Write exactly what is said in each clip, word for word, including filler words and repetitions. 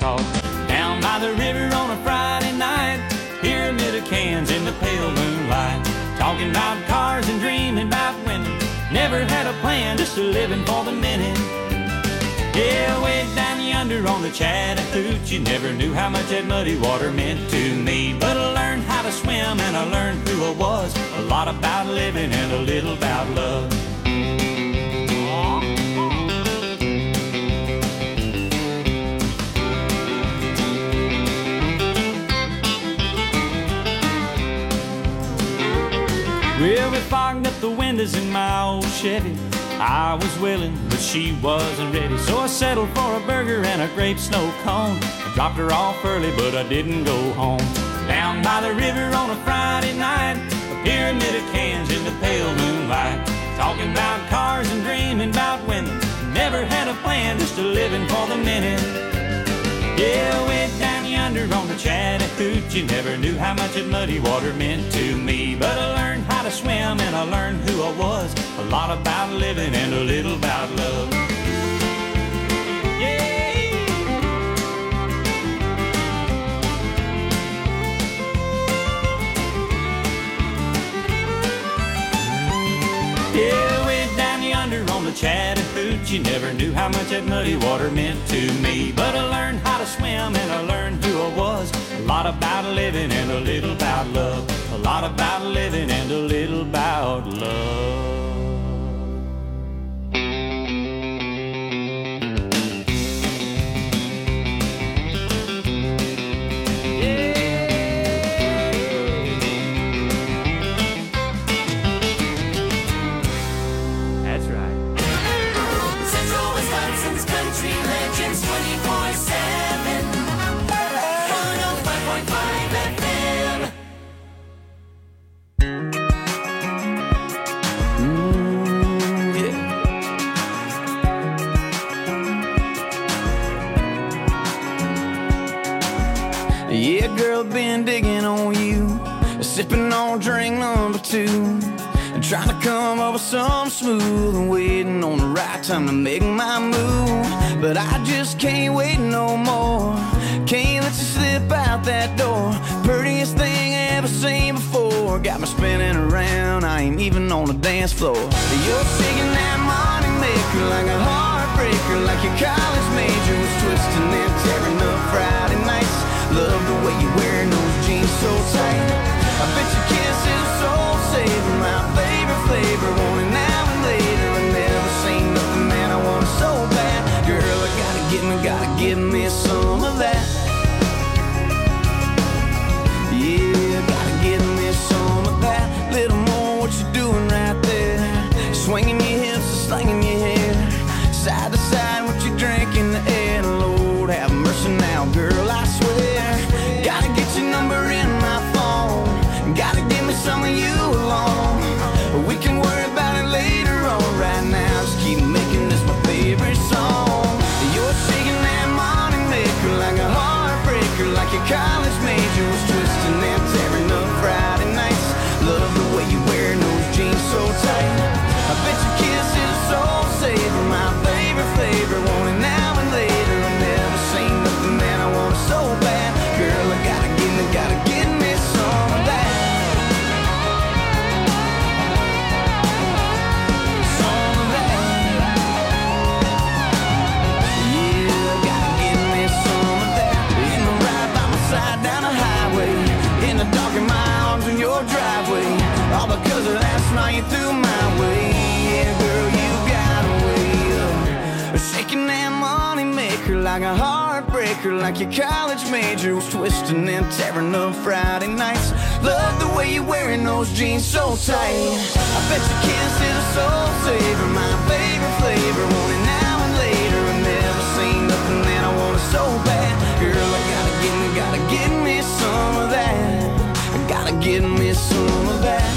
talk. Down by the river on a Friday night, pyramid of cans in the pale moonlight, talking about cars and dreaming about women. Never had a plan, just a living for the minute. Yeah, way down yonder on the Chattahoochee, never knew how much that muddy water meant to me. But I learned how to swim and I learned who I was, a lot about living and a little about love. Well, we fogged up the windows in my old Chevy. I was willing, but she wasn't ready, so I settled for a burger and a grape snow cone. I dropped her off early, but I didn't go home. Down by the river on a Friday night, a pyramid of cans in the pale moonlight, talking about cars and dreaming about women. Never had a plan, just a living for the minute. Yeah, way down yonder on the Chattahoochee, never knew how much that muddy water meant to me. But I learned how to swim and I learned who I was, a lot about living and a little about love. Yeah. Yeah, way down yonder on the Chattahoochee, never knew how much that muddy water meant to me. But I learned how to swim and I learned who I was, a lot about living and a little about love, a lot about living and a little about love. Yeah, girl, been digging on you, sipping on drink number two, trying to come up with something smooth and waiting on the right time to make my move. But I just can't wait no more, can't let you slip out that door. Prettiest thing I ever seen before, got me spinning around, I ain't even on the dance floor. You're shaking that money maker like a heartbreaker, like your college major was twisting and tearing up Friday nights. Love the way you're wearing those jeans so tight. I bet your kiss is a soul saver, my favorite flavor. Want it now and later. I never seen nothing, man, I want it so bad. Girl, I gotta get me, gotta give me some of that. Yeah, gotta give me some of that. Little more what you doing right there, swinging your hips and slinging your hair, side to side what you drink in the air. Lord have mercy now, girl, I swear. Gotta get your number in my phone, gotta give me some of you alone. We can worry about it later on, right now just keep making this my favorite song. You're shaking that money maker like a heartbreaker, like your college major was twisting and tearing up Friday nights. Love the way you wearing those jeans so tight. I bet your kiss is a soul saver, my favorite flavor. Want it now and later. I never seen nothing, man, I want it so bad. Girl, I gotta give me, gotta give me some of that. Some of that. Yeah, gotta give me some of that. In the ride by my side down the highway, in the dark in my arms in your driveway, all because of last night you threw my way. Yeah, girl, you got a way of shaking that money maker like a heartbreaker, like your college major was twisting and tearing up Friday nights. Love the way you're wearing those jeans so tight. I bet your kiss is a soul saver, my favorite flavor. Want it now and later. I never seen nothing, and I want it so bad. Girl, I gotta give me, gotta give me some of that. I gotta give me some of that.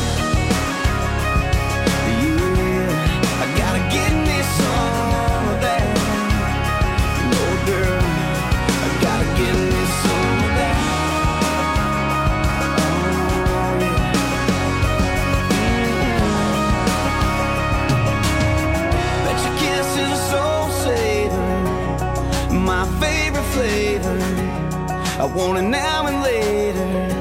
Yeah, I gotta give me some of that. No, girl, I gotta give me some of that. Oh, yeah. Mm-hmm. Bet your kiss is a I want it now and later.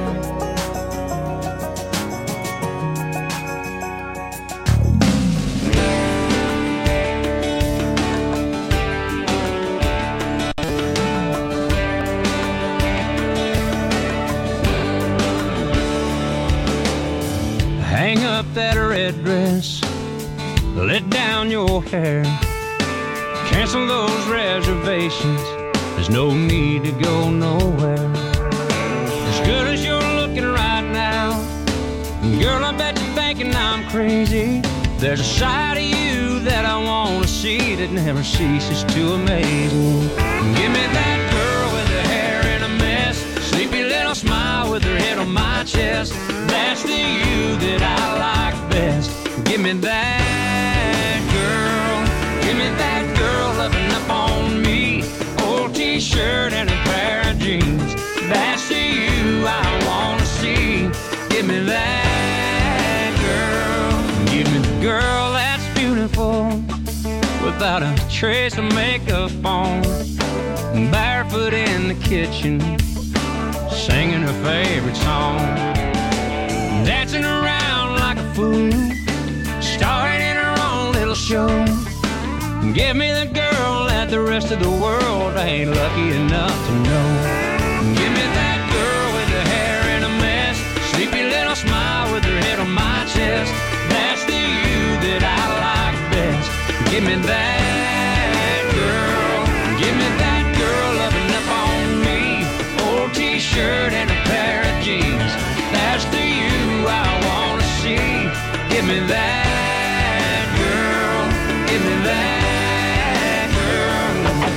Hang up that red dress, let down your hair, cancel those reservations, there's no need to go nowhere. As good as you're looking right now, girl, I bet you're thinking I'm crazy. There's a side of you that I want to see that never ceases to amaze me. Give me that girl with her hair in a mess, sleepy little smile with her head on my chest. That's the you that I like best. Give me that girl, give me that girl loving up on me. Old t-shirt and a pair of jeans. That's the you I want to see. Give me that girl, give me the girl that's beautiful, without a trace of makeup on, barefoot in the kitchen, singing her favorite song, dancing around like a fool, starring in her own little show. Give me the girl that the rest of the world ain't lucky enough to know. Give me that girl with her hair in a mess, sleepy little smile with her head on my chest. That's the you that I like best. Give me that girl, give me that girl loving up on me. Old t-shirt and a pair of jeans. That's the you I wanna see. Give me that girl, give me that girl.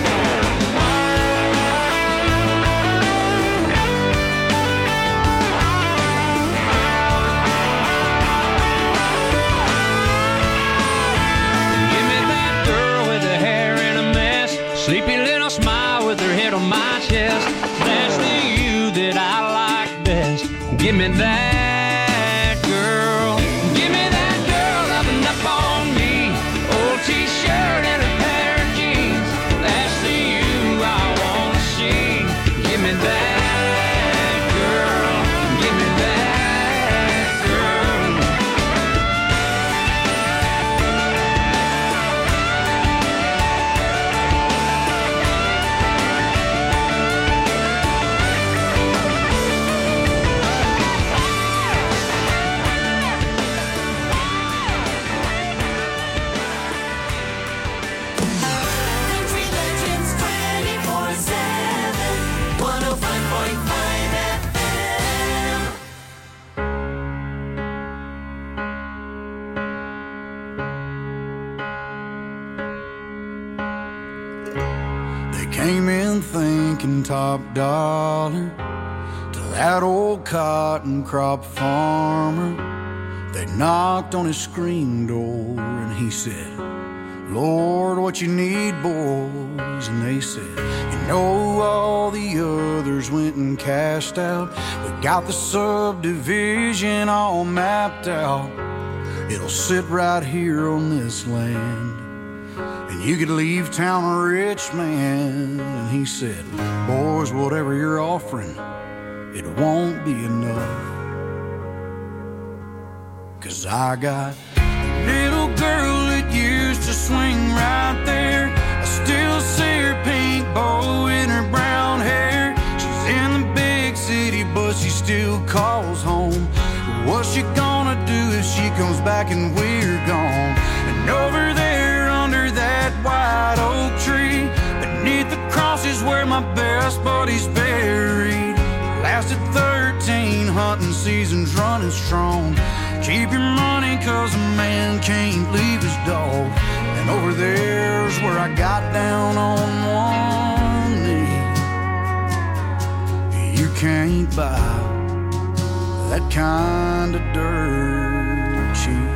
Give me that girl with her hair in a mess, sleepy little smile with her head on my chest. That's the you that I like best. Give me that girl, give me that girl loving up on me. Old t-shirt and a pair of jeans. That's the you I wanna see. Give me that girl, give me that girl. Country Legends twenty-four seven, one oh five point five F M. They came in thinking top dollar to that old cotton crop farmer. They knocked on his screen door and he said, Lord, what you need, boys? And they said, you know, all the others went and cashed out. We got the subdivision all mapped out. It'll sit right here on this land, and you could leave town a rich man. And he said, boys, whatever you're offering, it won't be enough. Cause I got a little girl that used to swing right there. I still see her pink bow in her brown hair. She's in the big city, but she still calls home. What's she gonna do if she comes back and we're gone? And over there under that white oak tree, beneath the cross is where my best buddy's buried. Lasted thirteen hunting seasons running strong. Keep your money cause a man can't leave his dog. And over there's where I got down on one knee. You can't buy that kind of dirt cheap.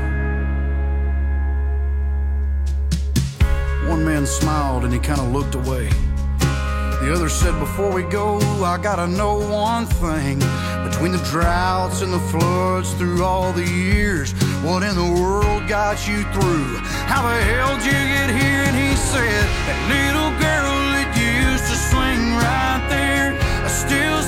One man smiled and he kind of looked away. The other said, before we go, I gotta know one thing. Between the droughts and the floods through all the years, what in the world got you through? How the hell did you get here? And he said, that little girl that used to swing right there, I still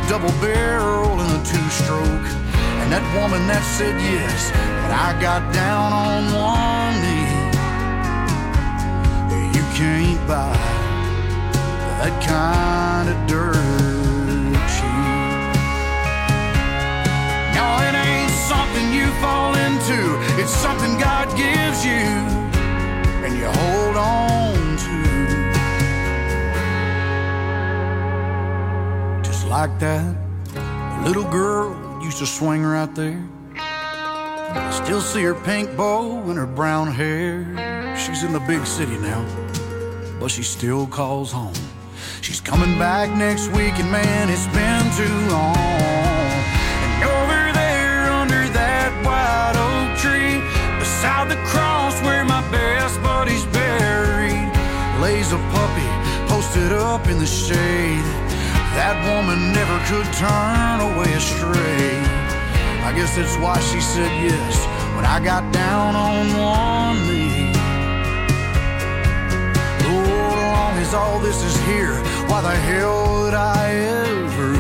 double barrel and a two-stroke. And that woman that said yes, but I got down on one knee. You can't buy that kind of dirt cheap. No, it ain't something you fall into. It's something God gives you and you hold on to. Just like that, the little girl used to swing right there. I still see her pink bow and her brown hair. She's in the big city now, but she still calls home. She's coming back next week, and man, it's been too long. And over there under that white oak tree, beside the cross where my best buddy's buried, lays a puppy posted up in the shade. That woman never could turn away astray. I guess that's why she said yes when I got down on one knee. Oh, as long as all this is here, why the hell would I ever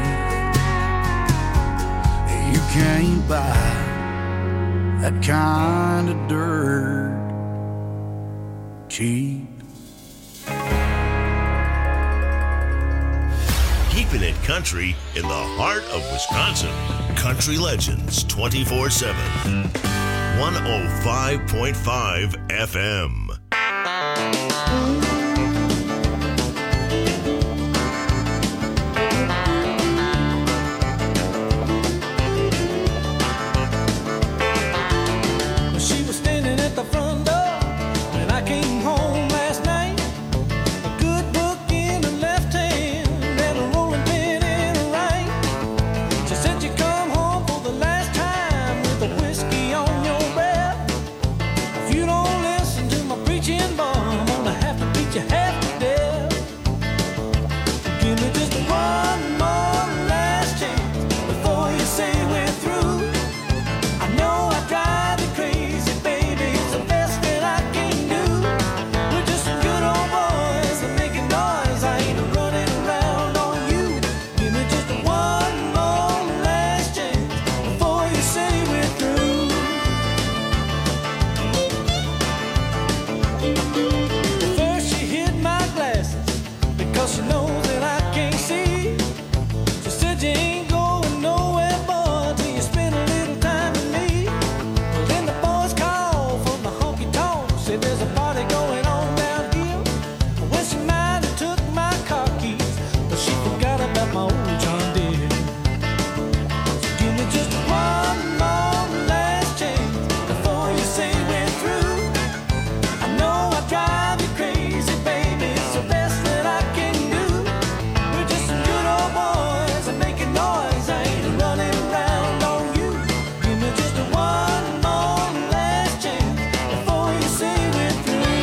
leave? You can't buy that kind of dirt cheap. Keeping it country in the heart of Wisconsin. Country Legends twenty-four seven. one oh five point five F M. She was standing at the front door when I came home last night. A good book in her left hand and a rolling pin in her right. She said you come home for the last time with a whiskey on your breath. If you don't listen to my preaching bar, I'm gonna have to beat you half to death. Give me just one more last chance before you say we're through. I know I drive you crazy, baby, it's the best that I can do. We're just some good old boys that making noise. I ain't running around on you. Give me just one more last chance before you say we're through. First she hid my glasses because she knows that I can't see. She said you ain't going nowhere, boy, till you spend a little time with me. Well, then the boys called from the honky tonk, said there's a party going on down here. Well, she might have took my car keys, but she forgot about my old John Deere. So give me just one more last chance before you say we're through. I know I drive you crazy, baby, it's the best that I can do. We're just some good old boys that making noise. I ain't running around on you. Give me just one more last chance before you say we're through.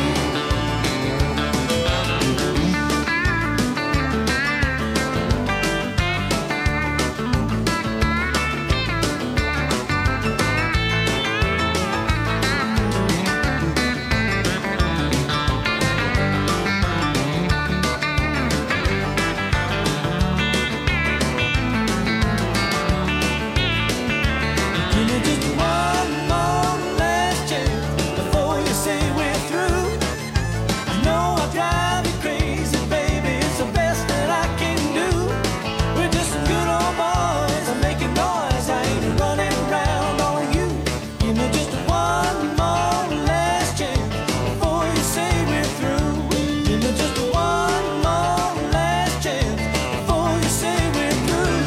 Give me just one more last chance before you say we're through. I know I drive you crazy, baby, it's the best that I can do. We're just some good old boys that making noise. I ain't running around on you. Give me just one more last chance before you say we're through. Give me just one more last chance before you say we're through.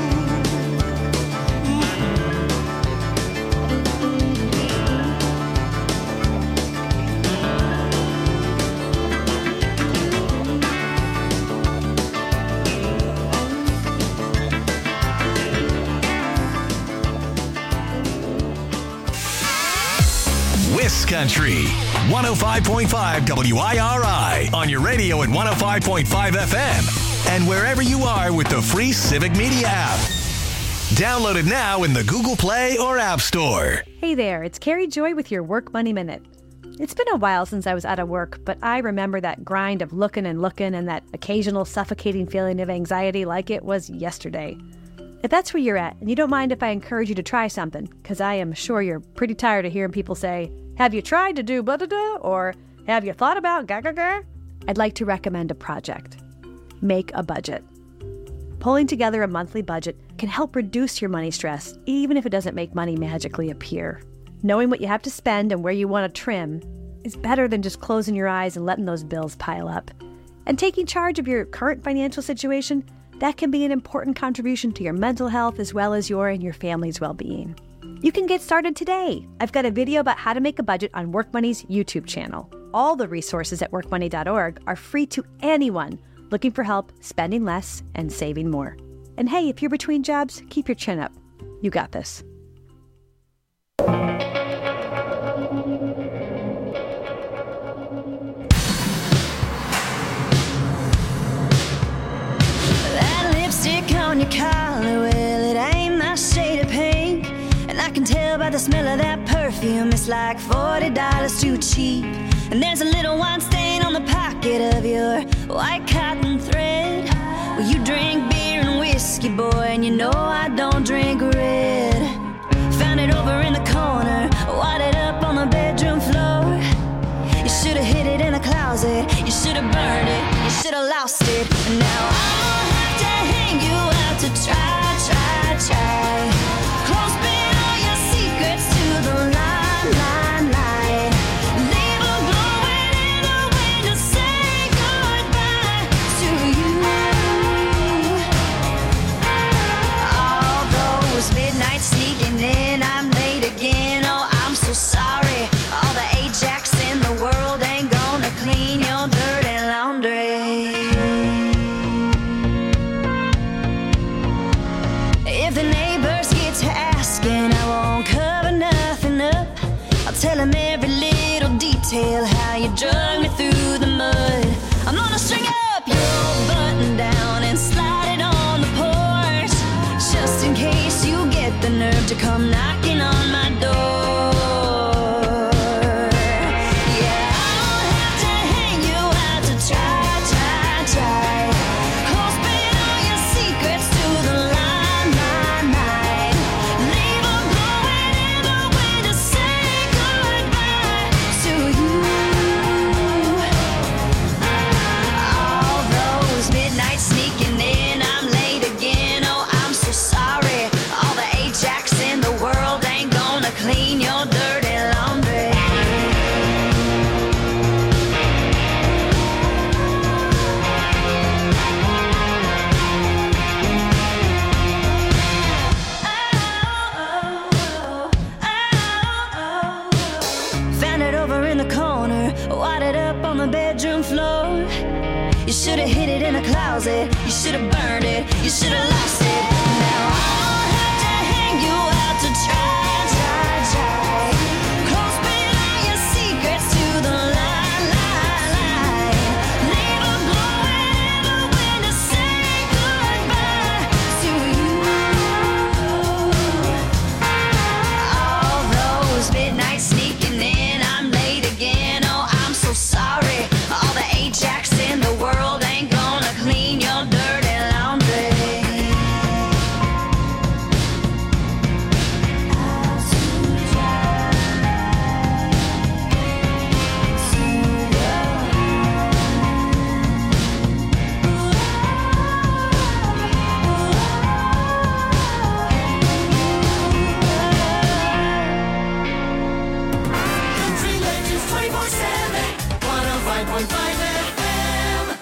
Wiscountry, one oh five point five W I R I on your radio at one oh five point five F M and wherever you are with the free Civic Media app. Download it now in the Google Play or App Store. Hey there, it's Carrie Joy with your Work Money Minute. It's been a while since I was out of work, but I remember that grind of looking and looking and that occasional suffocating feeling of anxiety like it was yesterday. If that's where you're at, and you don't mind if I encourage you to try something, because I am sure you're pretty tired of hearing people say, have you tried to do blah blah blah, or have you thought about ga ga ga? I'd like to recommend a project. Make a budget. Pulling together a monthly budget can help reduce your money stress, even if it doesn't make money magically appear. Knowing what you have to spend and where you want to trim is better than just closing your eyes and letting those bills pile up. And taking charge of your current financial situation, that can be an important contribution to your mental health as well as your and your family's well-being. You can get started today. I've got a video about how to make a budget on WorkMoney's YouTube channel. All the resources at work money dot org are free to anyone looking for help spending less and saving more. And hey, if you're between jobs, keep your chin up. You got this. On your collar, well, it ain't my shade of pink. And I can tell by the smell of that perfume, it's like forty dollars too cheap. And there's a little wine stain on the pocket of your white cotton thread. Well, you drink beer and whiskey, boy, and you know I don't drink red. Found it over in the corner, wadded up on the bedroom floor. You should have hid it in a closet, you should have burned it, you should have lost it. And now I'll have to hang you out to try, try, try. Clothespin all your secrets to the line, line, line. Leave a glowing in the wind to say goodbye to you. All those midnights sneaking in, I'm late again, oh I'm so sorry. All the Ajax in the world ain't gonna clean your dirty laundry. If the neighbors get to asking, I won't cover nothing up. I'll tell them every little detail, how you drug me through the mud. I'm gonna string up your button down and slide it on the porch, just in case you get the nerve to come knocking on my door. You should have hid it in a closet, you should have burned it, you should have lost it. Now I'll have to hang you out to try, try, try. Clothespin all your secrets to the line, line, line. Leave a glowing in the wind to say goodbye to you. All those midnights sneaking in, I'm late again, oh I'm so sorry. All the Ajax in the world ain't gonna clean your dirty laundry. Country Legends twenty-four seven, one oh five point five F M.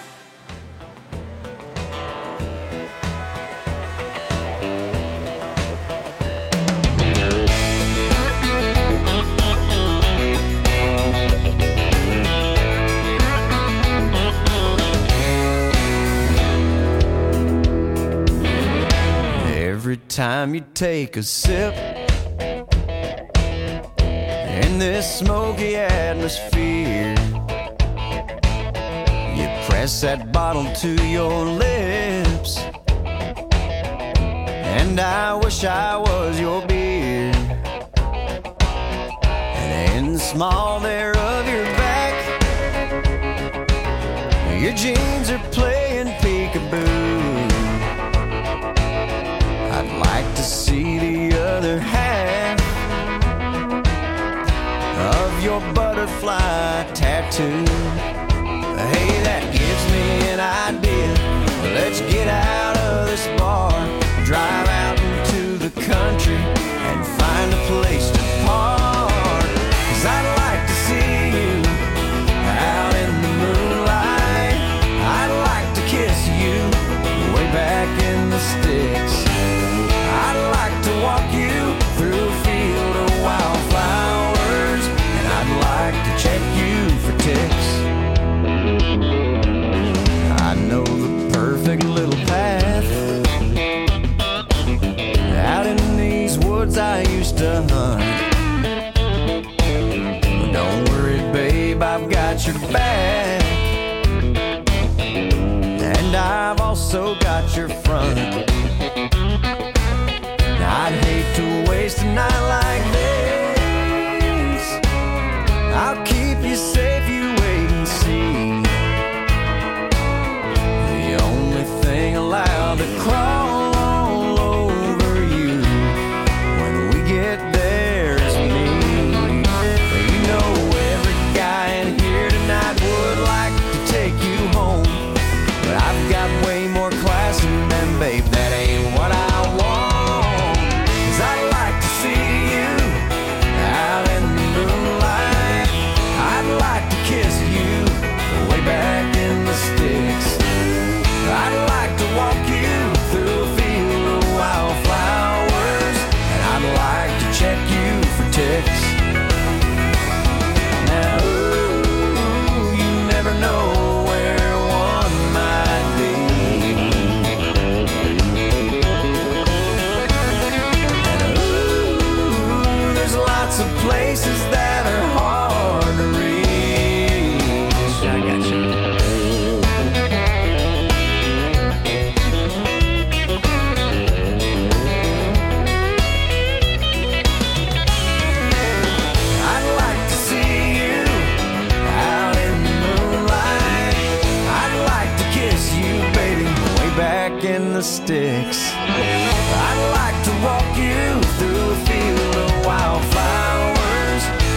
Every time you take a sip in this smoky atmosphere, you press that bottle to your lips, and I wish I was your beer. And in the small there of your jeans are playing peekaboo. I'd like to see the other half of your butterfly tattoo. Hey, that gives me an idea. Let's get out of this bar, drive out into the country, and find a place to park. 'Cause I'd like to see you out in the moonlight. I'd like to kiss you way back in the sticks. I'd like to walk you through a field of wildflowers, and I'd like to check you for ticks. I know the perfect little path out in these woods I used to hunt. But don't worry, babe, I've got your back, and I've also got your front. I'd hate to waste a night like this. I'll keep you safe, you wait and see. The only thing allowed to crawl all over you when we get there is me. You know every guy in here tonight would like to take you home, but I've got way more class than them, babe, that ain't what I want. 'Cause I'd like to see you out in the moonlight. I'd like to kiss you way back in the sticks. I'd like to walk you through a field of wildflowers, and I'd like to check you for ticks. Now, ooh, you never know where one might be. And ooh, there's lots of places that are hard to reach. I got you. I'd like to see you out in the moonlight. I'd like to kiss you, baby, way back in the sticks. I'd like to walk you through a field of wildflowers,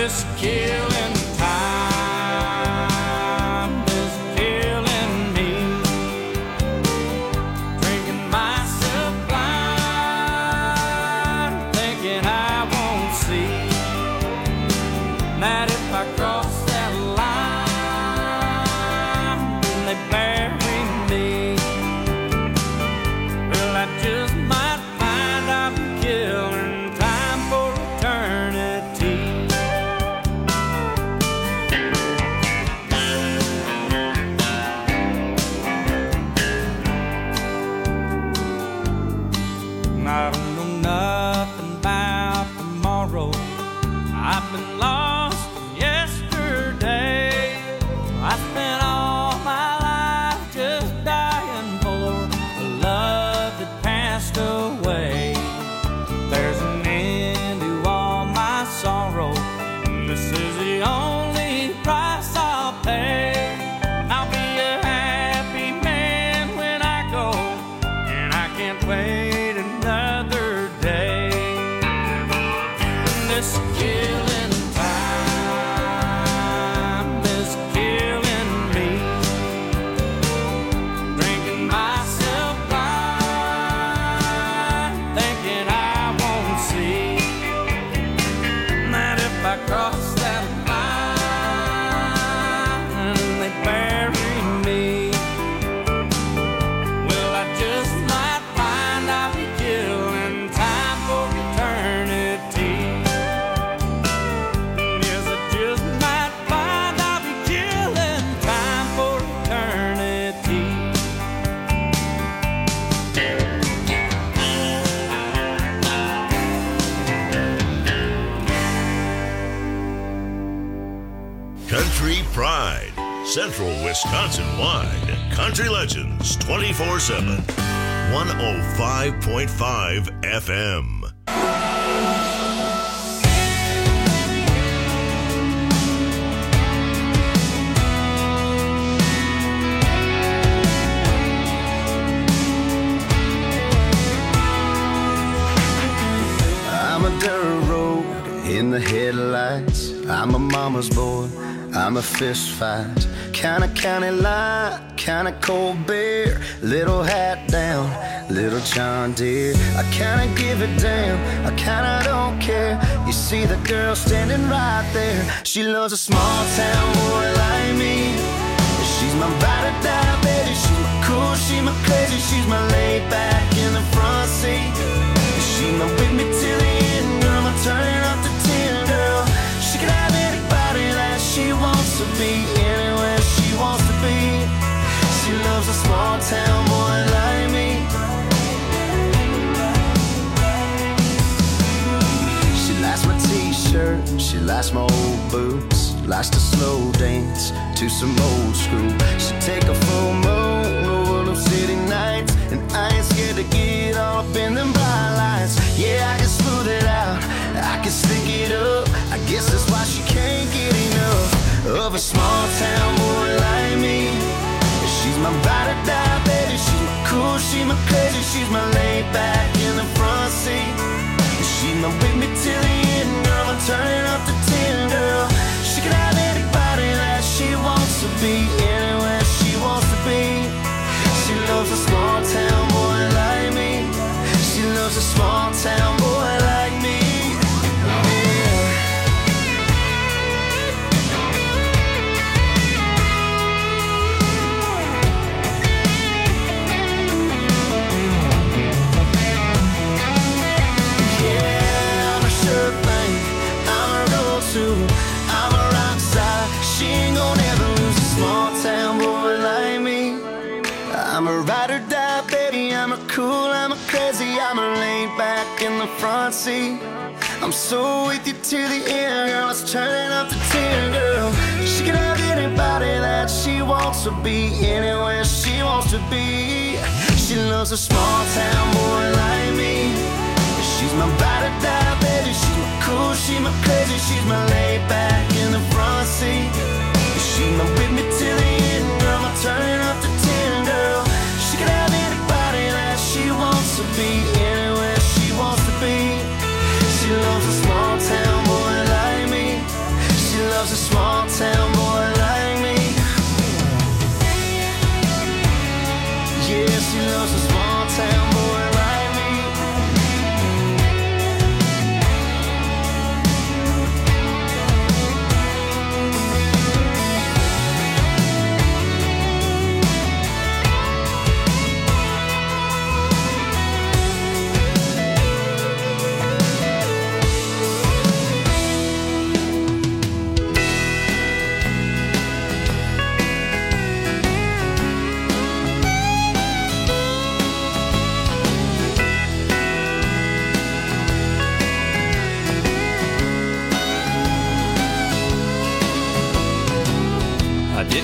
This killing time is killing me. Drinking myself blind, thinking I won't see that if I cross that line, they bury me. Well, I just might find I'm killing time for eternity. I don't know nothing about tomorrow. I've been lost in yesterday. I spent all my life just dying for a love that passed away. There's an end to all my sorrow. This is the only price I'll pay. I'll be a happy man when I go, and I can't wait another day. This killing time is killing me. Drinking myself blind, thinking I won't see that if I cross that line, they bury me. Well, I just might find I'll be killing time for eternity. Yes, I just might find I'll be killing time for eternity. Country Pride, Central Wisconsin wide. Country Legends twenty-four seven. one oh five point five F M. I'm a dirt road in the headlights. I'm a mama's boy. I'm a fist fight. Kinda county line, kinda cold beer. Little hat down, little John Deere. I kinda give it damn, I kinda don't care. You see the girl standing right there. She loves a small town boy like me. She's my ride or die baby. She's my cool, she's my crazy. She's my laid back in the front seat. She's my with me till the end, girl. I'm turning up the ten, girl. She can have anybody that she wants to be, anywhere she wants to be. She loves a small town boy like me. She likes my t-shirt, she likes my old boots. Likes to slow dance to some old school. She take a full moon over them city nights, and I ain't scared to get all up in them bright lights. Yeah, I can smooth it out, I can stick it up. I guess that's why she can't get enough of a small town boy like me. She's my ride or die baby. She's my cool, she's my crazy. She's my laid back in the front seat. She's my with me till the end, girl. I'm turning up the ten, girl. She can have anybody that she wants to be, anywhere she wants to be. She loves a small town boy like me. She loves a small town boy like me. Yeah, I'm a sure thing. I'm a roll too. I'm a rock star. She ain't gonna ever lose a small town boy like me. I'm a ride or die, baby. I'm a cool, I'm a crazy. I'm a laid back in the front seat. I'm so with you to the end, girl. Let's turn up the ten, girl. She can have anybody that she wants to be, anywhere she wants to be. She loves a small town boy like me. She's my ride or die, baby. She's my cool, she's my crazy. She's my laid back in the front seat. She's my with me till the end, girl. I'm turning up the ten, girl. She can have anybody that she wants to be, anywhere she wants to be. She loves a small town boy like me.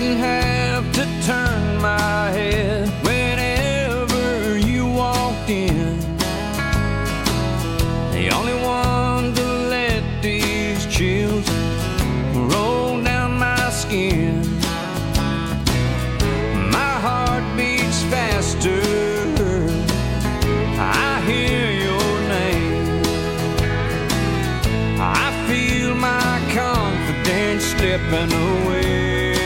didn't have to turn my head whenever you walked in. The only one to let these chills roll down my skin. My heart beats faster, I hear your name. I feel my confidence slipping away.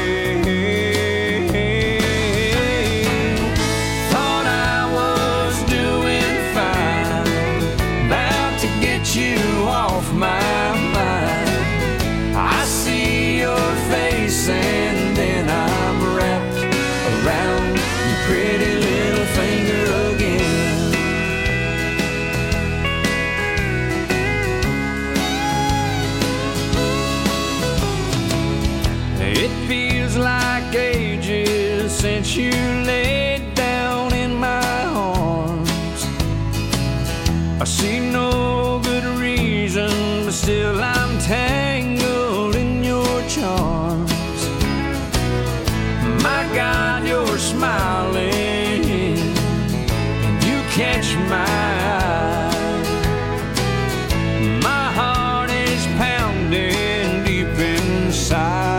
Thought I was doing fine, about to get you off my mind. I see your face and then I'm wrapped around your pretty little finger again. It feels like ages since you laid down in my arms. I see no good reason, but still I'm tangled in your charms. My God, you're smiling, and you catch my eye. My heart is pounding deep inside.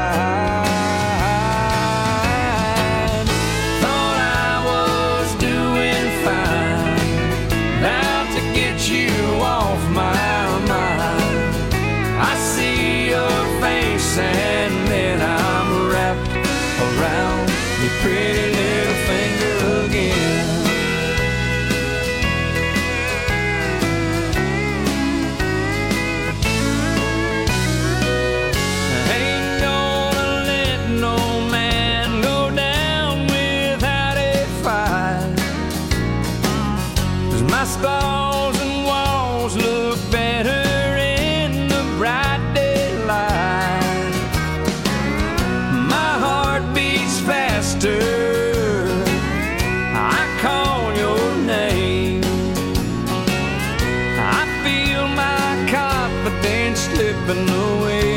Thought I was doing fine, about to get you off my mind. I see your face and then I'm wrapped around your pretty little finger again. Ain't gonna let no man go down without a fight, 'cause my stalls and walls look better in the bright daylight. My heart beats faster, I call your name. I feel my confidence slipping away.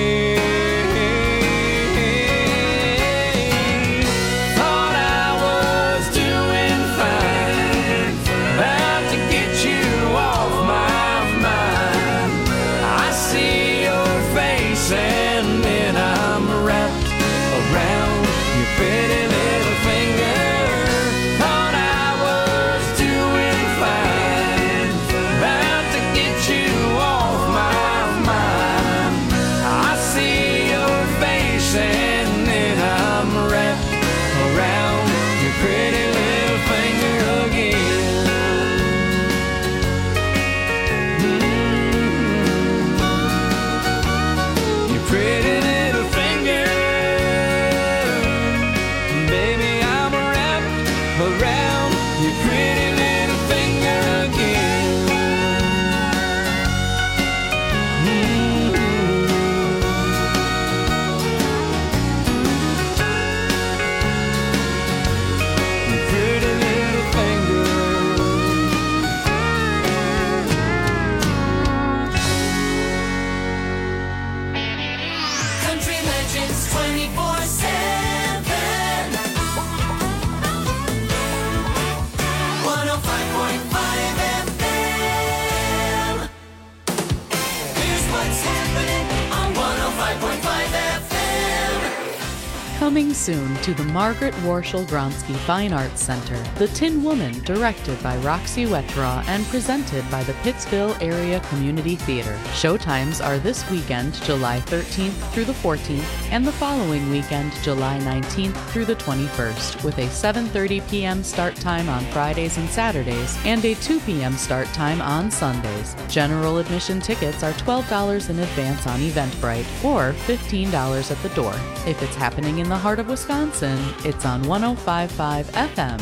Thought I was doing fine, about to get you off my mind. I see your face and then I'm wrapped around your pretty little finger. Thought I was doing fine, about to get you off my mind. I see your face and then I'm wrapped around your pretty little finger again. Mm. Your pretty little finger, baby, I'm wrapped around your pretty little finger again. Mm. Your pretty little finger. Country Legends twenty-four seven. one oh five point five F M. Here's what's happening on one oh five point five F M. Coming soon to the Margaret Warshel Gronsky Fine Arts Center, The Tin Woman, directed by Roxy Wetdraw and presented by the Pittsville Area Community Theater. Showtimes are this weekend, July thirteenth through the fourteenth, and the following weekend, July nineteenth through the twenty-first, with a seven thirty p.m. start time on Fridays and Saturdays and a two p.m. start time on Sundays. General admission tickets are twelve dollars in advance on Eventbrite or fifteen dollars at the door. If it's happening in the heart of Wisconsin, it's on one oh five point five F M.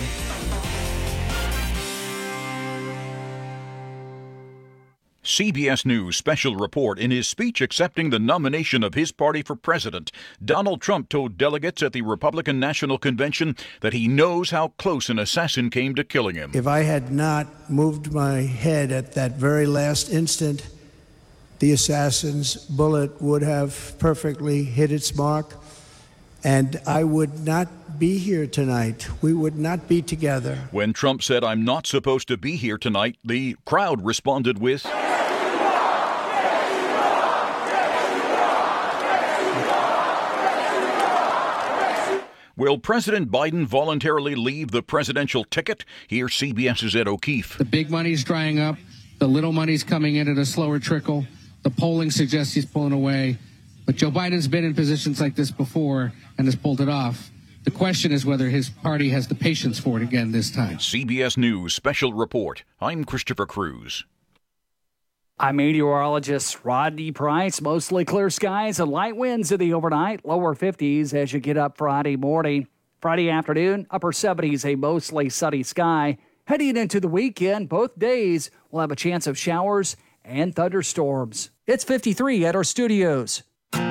C B S News special report. In his speech accepting the nomination of his party for president, Donald Trump told delegates at the Republican National Convention that he knows how close an assassin came to killing him. If I had not moved my head at that very last instant, the assassin's bullet would have perfectly hit its mark and I would not be here tonight. We would not be together. When Trump said, "I'm not supposed to be here tonight," the crowd responded with, will President Biden voluntarily leave the presidential ticket? Here's CBS's Ed O'Keefe. The big money's drying up. The little money's coming in at a slower trickle. The polling suggests he's pulling away. But Joe Biden's been in positions like this before and has pulled it off. The question is whether his party has the patience for it again this time. C B S News Special Report. I'm Christopher Cruz. I'm meteorologist Rodney Price. Mostly clear skies and light winds in the overnight, lower fifties as you get up Friday morning. Friday afternoon, upper seventies, a mostly sunny sky. Heading into the weekend, both days will have a chance of showers and thunderstorms. It's fifty-three at our studios.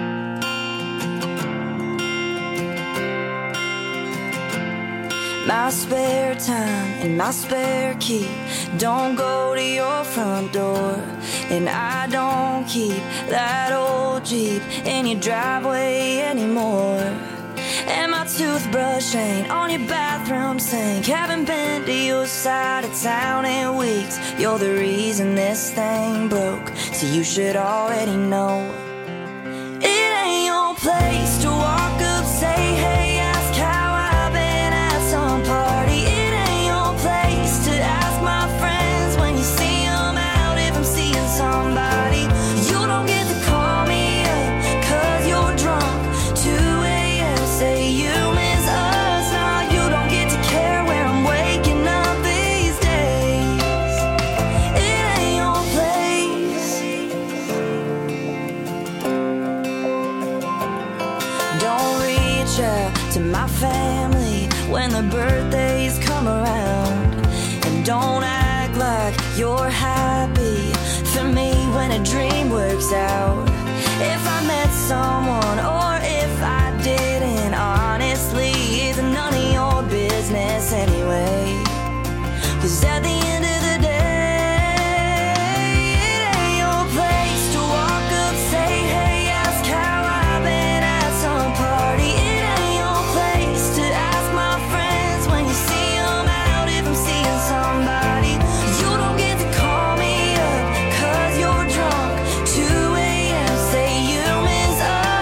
My spare time and my spare key don't go to your front door. And I don't keep that old Jeep in your driveway anymore. And my toothbrush ain't on your bathroom sink. Haven't been to your side of town in weeks. You're the reason this thing broke, so you should already know. It ain't your place to walk up, say hey, ask how I've been at some party. It ain't your place to ask my friends when you see them out if I'm seeing somebody. You don't get to call me up cause you're drunk. two a.m. say you miss us. Now you don't get to care where I'm waking up these days. It ain't your place. Don't reach out to my family when the birthdays come around. And don't act like you're happy for me when a dream works out. If I met someone or if I didn't, honestly, it's none of your business anyway. Cause at the end of the day, it ain't your place to walk up, say hey, ask how I've been at some party. It ain't your place to ask my friends when you see them out if I'm seeing somebody. You don't get to call me up cause you're drunk. two a.m. say you miss us.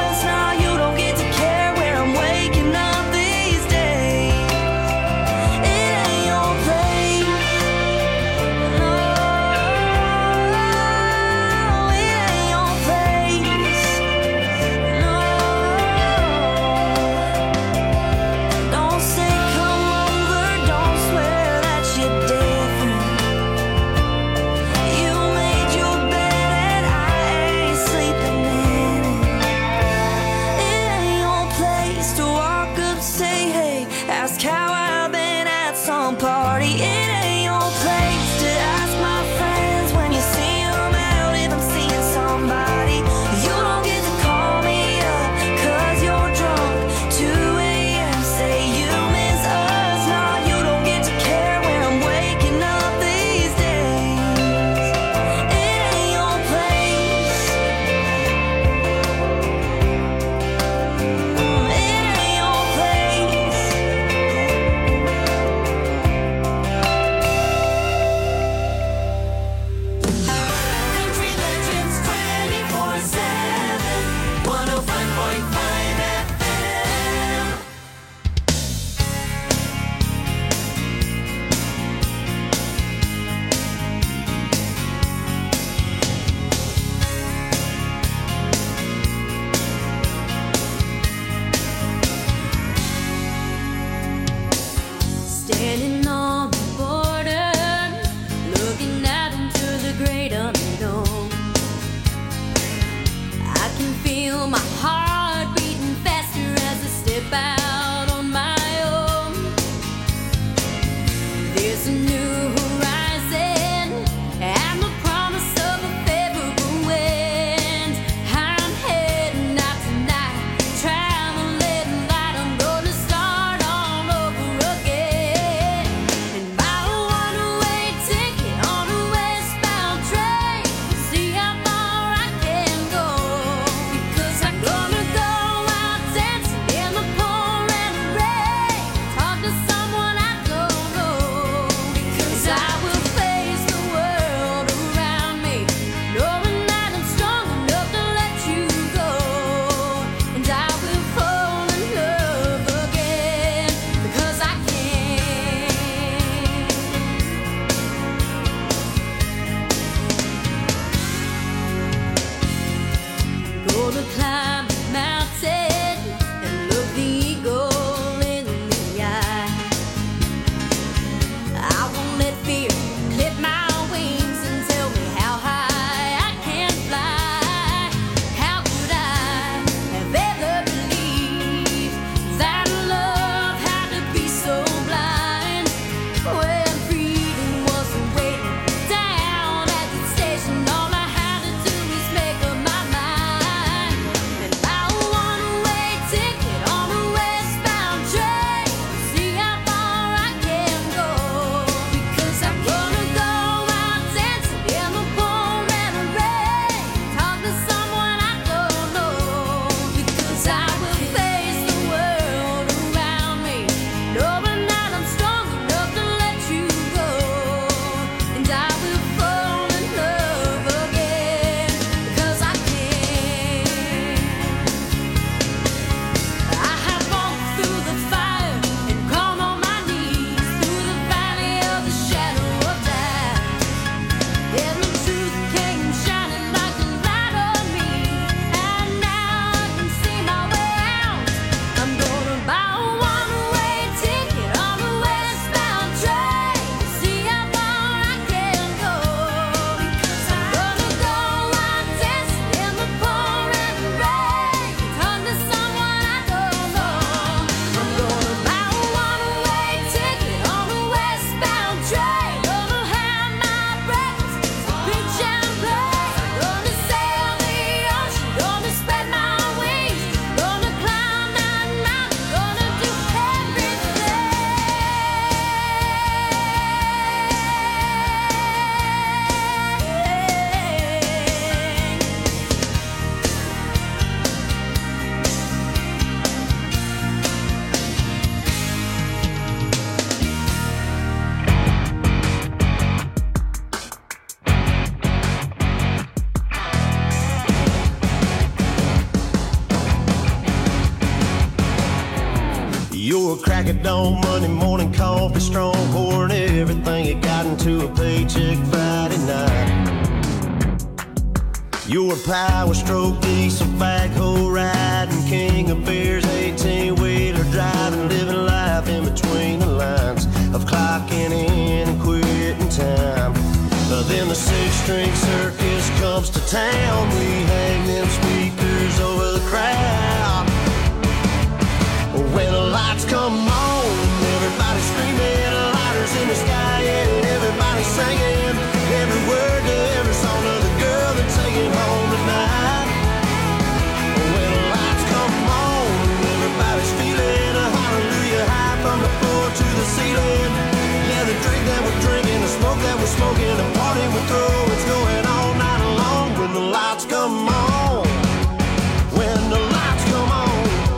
crack of dawn, Monday morning coffee strong, pouring everything you got into a paycheck Friday night. Your power stroke, diesel backhoe riding, king of beers, eighteen-wheeler driving, living life in between the lines of clocking in and quitting time. Uh, then the six-string circus comes to town. We hang them speakers over the crowd. When the lights come on, everybody screaming, lighters in the sky, and everybody singing every word to every song of the girl they're taking home tonight. When the lights come on, everybody's feeling a hallelujah high from the floor to the ceiling. Yeah, the drink that we're drinking, the smoke that we're smoking, the party we're throwing, it's going all night long. When the lights come on, when the lights come on.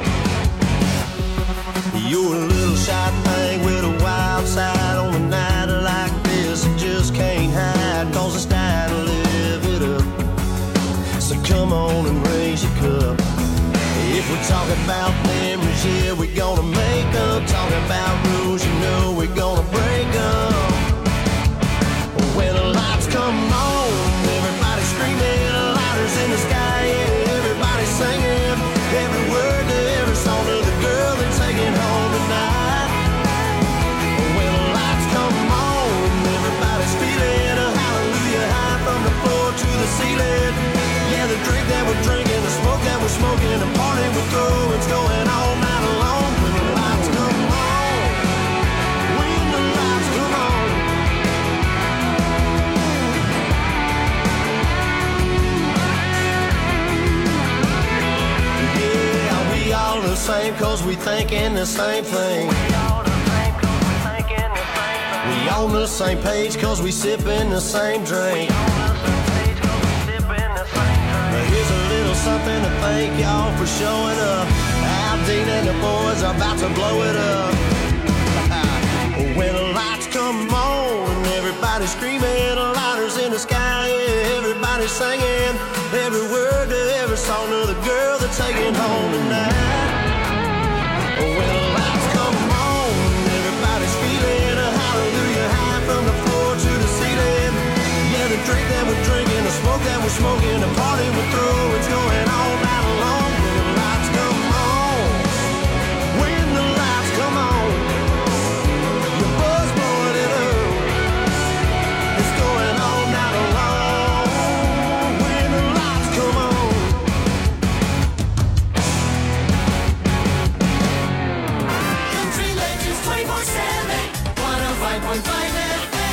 You're a little shy thing with a wild side on a night like this. You just can't hide, cause it's time to live it up. So come on and raise your cup. If we talk about memories, yeah, we're gonna make them. Talk about rules, you know we're gonna break them. When the lights come on, everybody screaming, lighters in the sky, yeah, everybody singing every word to every song of the girl they're taking home tonight. When the lights come on, everybody's feeling a hallelujah high from the floor to the ceiling. Yeah, the drink that we're drinking, the smoke that we're smoking, the party we're throwing, it's going all night long. When the lights come on, when the lights come on. Yeah, we all the same cause we thinking the same thing. We all the same cause we thinking the same thing. We on the same page cause we sipping the same drink. Here's a little something to thank y'all for showing up. Al Dean and the boys are about to blow it up. When the lights come on, everybody's screaming, lighters in the sky, yeah, everybody's singing every word to every song of the girl they're taking home tonight. When the lights come on, everybody's feeling a hallelujah high from the floor to the ceiling. Yeah, the drink that we're drinking, the smoke that we're smoking, the party we're through, it's going all night long. When the lights come on, when the lights come on, your buzz blowing it up, it's going all night long. When the lights come on. Country Legends twenty-four seven, one oh five point five F M.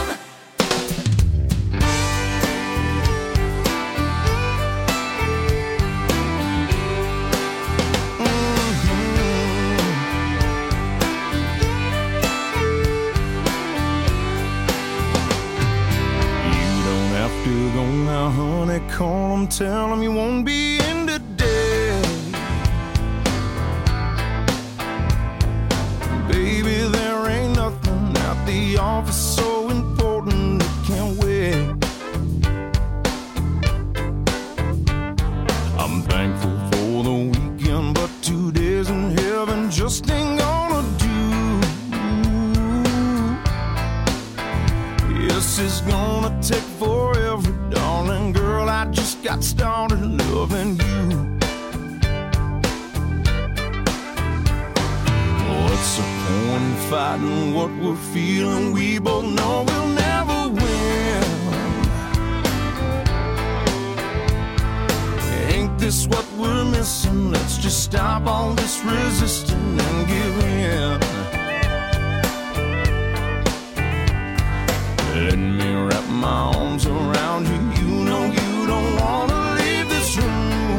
To go now, honey, call them, tell them you won't be in today. Baby, there ain't nothing at the office so important it can't wait. I'm thankful for the weekend, but two days in heaven just ain't gonna do. Yes, it's gonna take forever, darling girl, I just got started loving you. What's the point in fighting what we're feeling? We both know we'll never win. Ain't this what we're missing? Let's just stop all this resisting and give in. Let me wrap my arms around you. You know you don't wanna leave this room.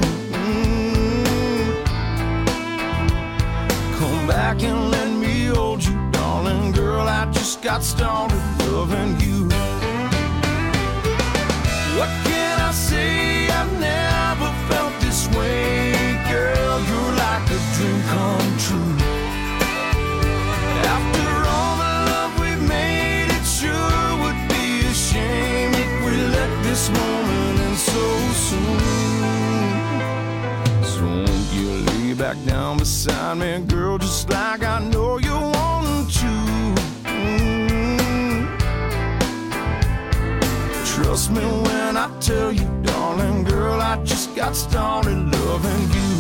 Come back and let me hold you, darling girl. I just got started loving you. What can I say? I've never felt this way, girl. You're like a dream come true. After all the love we've made, it sure would be a shame if we let this moment end so soon. So won't you lay back back down beside me, girl, just like I know you want to. Mm. Trust me when I tell you, darling, girl, I just got started loving you.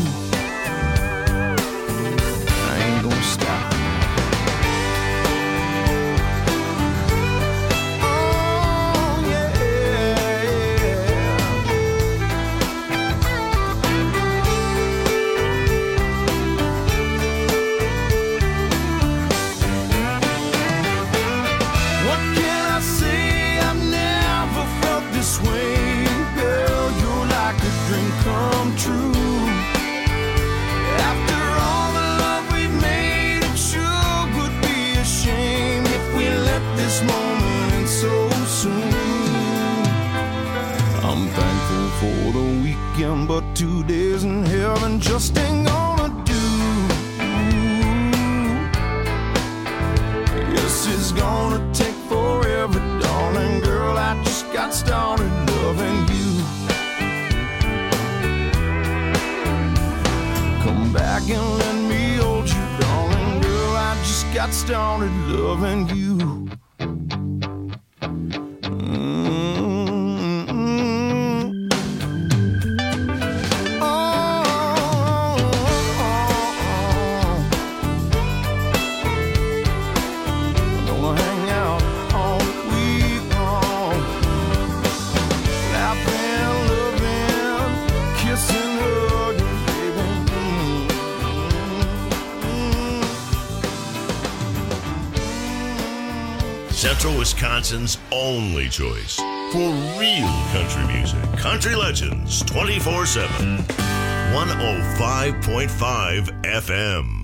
I ain't gonna stop. For the weekend, but two days in heaven just ain't gonna do. Yes, it's gonna take forever, darling girl. I just got started loving you. Come back and let me hold you, darling girl. I just got started loving you. Central Wisconsin's only choice for real country music. Country Legends twenty-four seven. one oh five point five F M.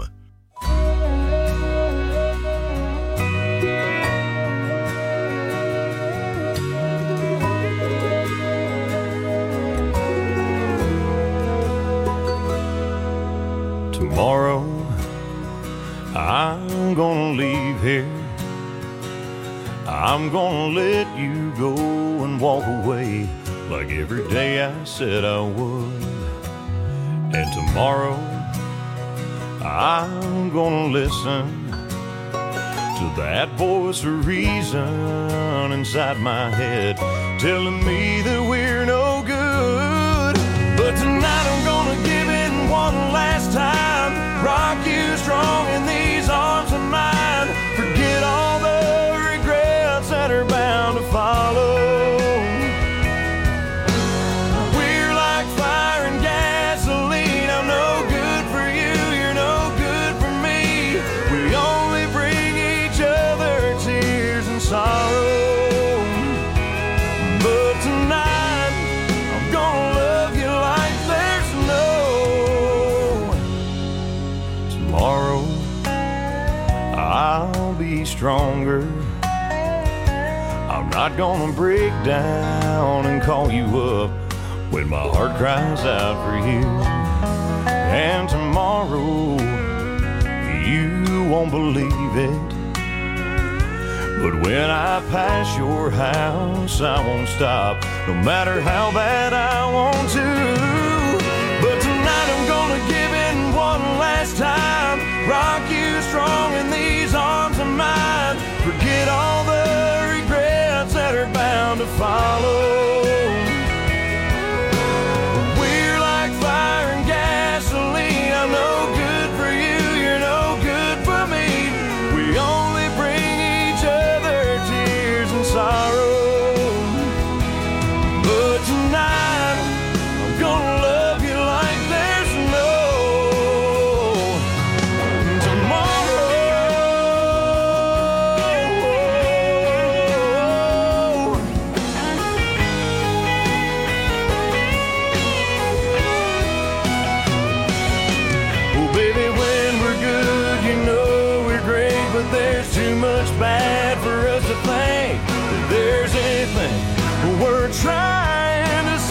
Tomorrow I'm gonna leave here. I'm gonna let you go and walk away like every day I said I would. And tomorrow I'm gonna listen to that voice of reason inside my head telling me that we're no good. But tonight I'm gonna give it one last time, rock you strong in these arms of mine, forget all the that are bound to follow. We're like fire and gasoline. I'm no good for you, you're no good for me. We only bring each other tears and sorrow. But tonight I'm gonna love you like there's no tomorrow. I'll be stronger. I'm not gonna break down and call you up when my heart cries out for you. And tomorrow, you won't believe it, but when I pass your house, I won't stop, no matter how bad I want to. But tonight I'm gonna give in one last time, rock you strong in these arms of mine, forget all the that are bound to follow. We're like fire and gasoline. I'm no good for you, you're no good for me. We only bring each other tears and sorrow. But tonight I'm gonna love you like there's no tomorrow. Bad for us to think that there's anything we're trying to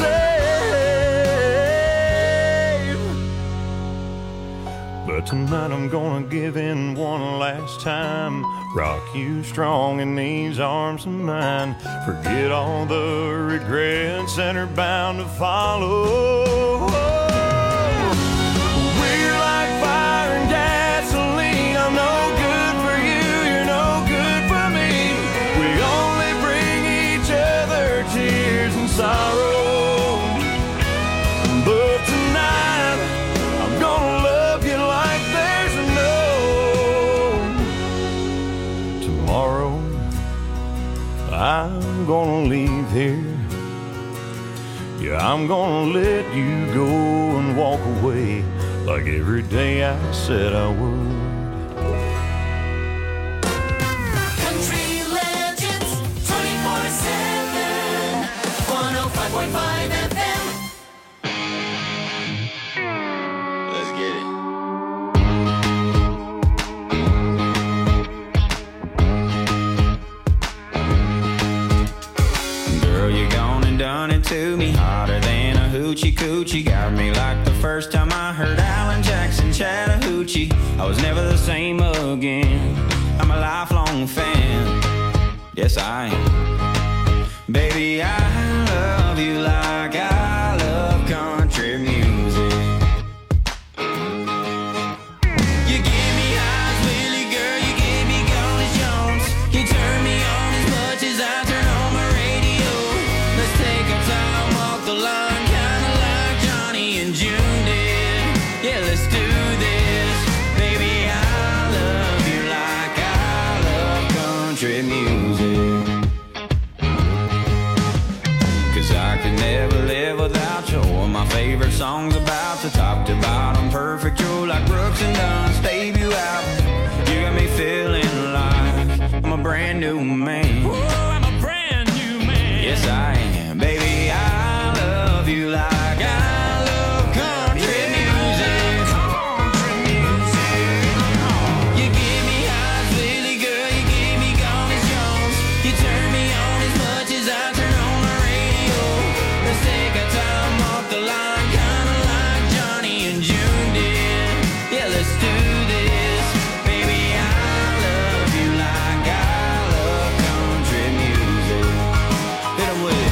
save. But tonight I'm gonna give in one last time, rock you strong in these arms of mine, forget all the regrets that are bound to follow. We're like I'm gonna let you go and walk away like every day I said I would. Country Legends twenty-four seven, one oh five point five F M. Let's get it. Girl, you gone and done it to me, hotter than a hoochie coochie. Got me like the first time I heard Alan Jackson Chattahoochee. I was never the same again. I'm a lifelong fan. Yes, I am. Baby, I love you like I love country music. You give me highs, Willie, girl, you give me Golly Jones. You turn me on as much as I turn on my radio. Let's take our time off the line, kinda like Johnny and June did. Yeah, let's do this. Baby, I love you like I love country music. Cause I could never live without you. All my favorite songs about the top to bottom, perfect. You're like Brooks and Dunn's debut album. You got me feeling like I'm a brand new man. Ooh, I'm a brand new man. Yes, I am. Baby, I love you like I love country music. Country music. You give me highs, Willie, girl, you give me Golly Jones. You turn me on as much as I turn on my radio. Let's take our time off the line, kinda like Johnny and June did. Yeah, let's do this. Baby, I love you like I love country music. Hit 'em with it.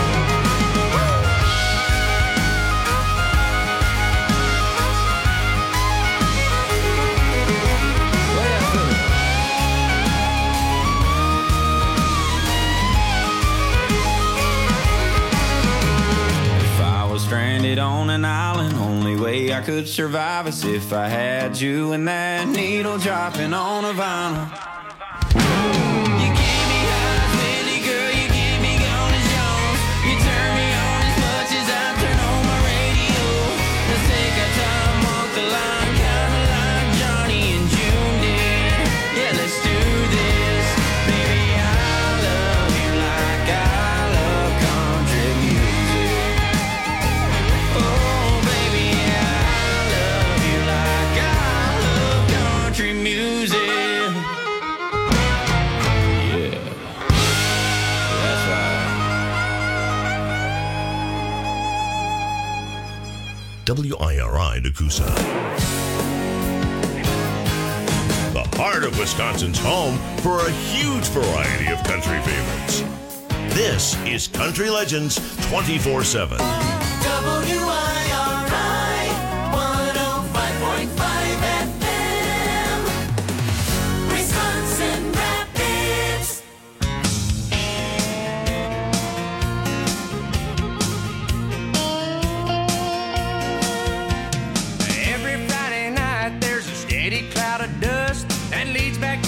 If I was stranded on an island, only way I could survive is if I had you and that needle dropping on a vinyl. You give me highs, Willie, girl, you give me Golly Jones. You turn me on as much as I turn on my radio. Let's take our time off the line, kinda like Johnny and June did. Yeah, let's do this. Baby, I love you like I love country music. Oh, baby, I love you like I love country music. Yeah, that's right. W I R I Nakusa. The heart of Wisconsin's home for a huge variety of country favorites. This is Country Legends twenty-four seven. W I R I one oh five point five F M. Wisconsin Rapids. Every Friday night there's a steady cloud of dust